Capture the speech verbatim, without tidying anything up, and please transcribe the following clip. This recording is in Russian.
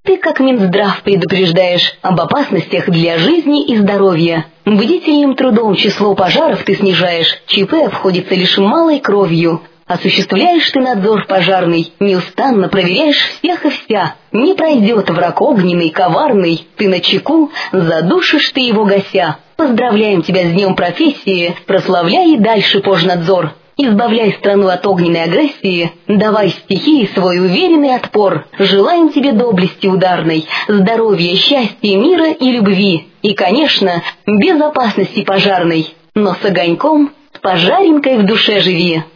Ты, как Минздрав, предупреждаешь об опасностях для жизни и здоровья. Бдительным трудом число пожаров ты снижаешь, ЧП обходится лишь малой кровью. Осуществляешь ты надзор пожарный, неустанно проверяешь всех и вся. Не пройдет враг огненный, коварный, ты начеку, задушишь ты его гася. Поздравляем тебя с днем профессии, прославляй и дальше пожнадзор. Избавляй страну от огненной агрессии, давай стихии свой уверенный отпор. Желаем тебе доблести ударной, здоровья, счастья, мира и любви. И, конечно, безопасности пожарной, но с огоньком, с пожаринкой в душе живи.